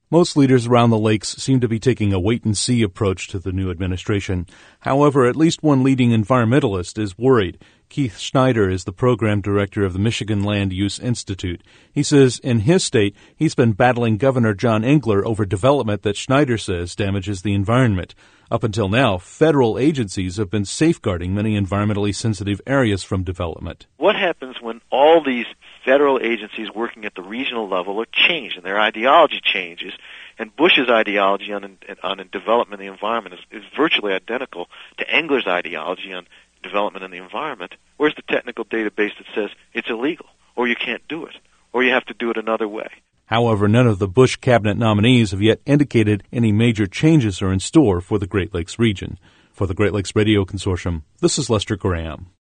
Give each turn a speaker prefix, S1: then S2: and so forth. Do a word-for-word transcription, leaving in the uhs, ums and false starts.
S1: Most leaders around the lakes seem to be taking a wait-and-see approach to the new administration. However, at least one leading environmentalist is worried. Keith Schneider is the program director of the Michigan Land Use Institute. He says in his state, he's been battling Governor John Engler over development that Schneider says damages the environment. Up until now, federal agencies have been safeguarding many environmentally sensitive areas from development.
S2: What happens when all these federal agencies working at the regional level are changed and their ideology changes, and Bush's ideology on, on development and the environment is, is virtually identical to Engler's ideology on development and the environment? Where's the technical database that says it's illegal, or you can't do it, or you have to do it another way?
S1: However, none of the Bush cabinet nominees have yet indicated any major changes are in store for the Great Lakes region. For the Great Lakes Radio Consortium, this is Lester Graham.